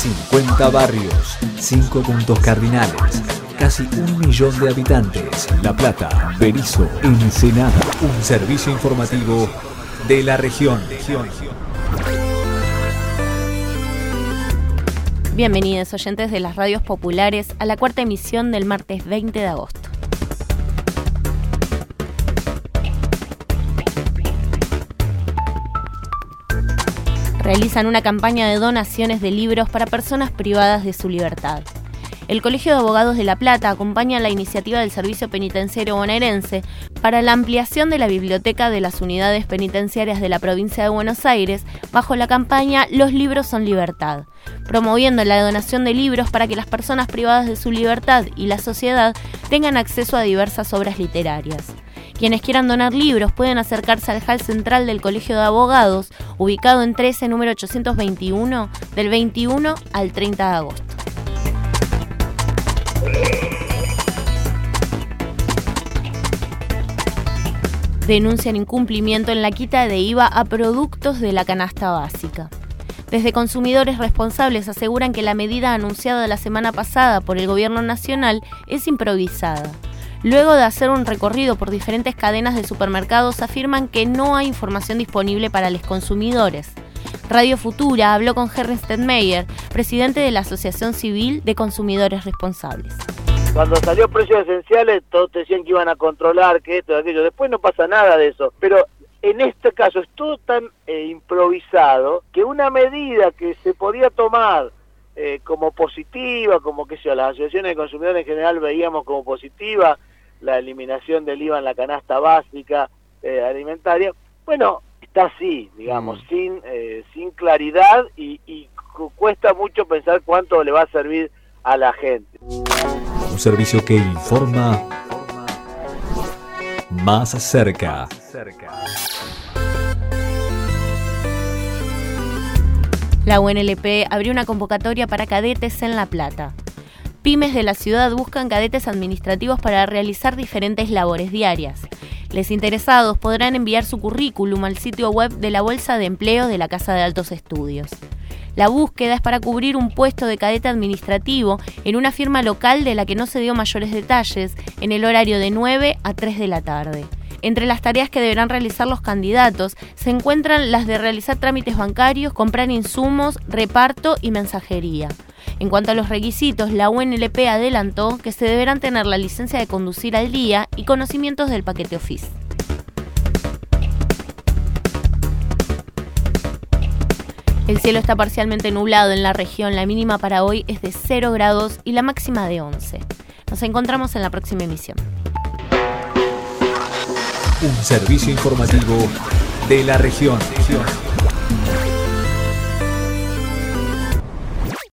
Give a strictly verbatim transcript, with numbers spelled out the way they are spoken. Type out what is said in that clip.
cincuenta barrios, cinco puntos cardinales, casi un millón de habitantes. La Plata, Berisso, Ensenada. Un servicio informativo de la región. Bienvenidos, oyentes de las radios populares, a la cuarta emisión del martes veinte de agosto. Realizan una campaña de donaciones de libros para personas privadas de su libertad. El Colegio de Abogados de La Plata acompaña la iniciativa del Servicio Penitenciario Bonaerense para la ampliación de la biblioteca de las unidades penitenciarias de la provincia de Buenos Aires bajo la campaña Los libros son libertad, promoviendo la donación de libros para que las personas privadas de su libertad y la sociedad tengan acceso a diversas obras literarias. Quienes quieran donar libros pueden acercarse al hall central del Colegio de Abogados, ubicado en trece, número ochocientos veintiuno, del veintiuno al treinta de agosto. Denuncian incumplimiento en la quita de I V A a productos de la canasta básica. Desde Consumidores Responsables aseguran que la medida anunciada la semana pasada por el Gobierno Nacional es improvisada. Luego de hacer un recorrido por diferentes cadenas de supermercados, afirman que no hay información disponible para los consumidores. Radio Futura habló con Henry Stedmeyer, presidente de la Asociación Civil de Consumidores Responsables. Cuando salió precios esenciales, todos decían que iban a controlar, que esto, aquello. Después no pasa nada de eso. Pero en este caso es todo tan eh, improvisado que una medida que se podía tomar eh, como positiva, como que sea, las asociaciones de consumidores en general veíamos como positiva, la eliminación del I V A en la canasta básica eh, alimentaria, bueno, está así, digamos, mm. sin eh, sin claridad y, y cu- cuesta mucho pensar cuánto le va a servir a la gente. Un servicio que informa más cerca. La U N L P abrió una convocatoria para cadetes en La Plata. Pymes de la ciudad buscan cadetes administrativos para realizar diferentes labores diarias. Los interesados podrán enviar su currículum al sitio web de la Bolsa de Empleo de la Casa de Altos Estudios. La búsqueda es para cubrir un puesto de cadete administrativo en una firma local de la que no se dio mayores detalles, en el horario de nueve a tres de la tarde. Entre las tareas que deberán realizar los candidatos se encuentran las de realizar trámites bancarios, comprar insumos, reparto y mensajería. En cuanto a los requisitos, la U N L P adelantó que se deberán tener la licencia de conducir al día y conocimientos del paquete Office. El cielo está parcialmente nublado en la región, la mínima para hoy es de cero grados y la máxima de once. Nos encontramos en la próxima emisión. Un servicio informativo de la región.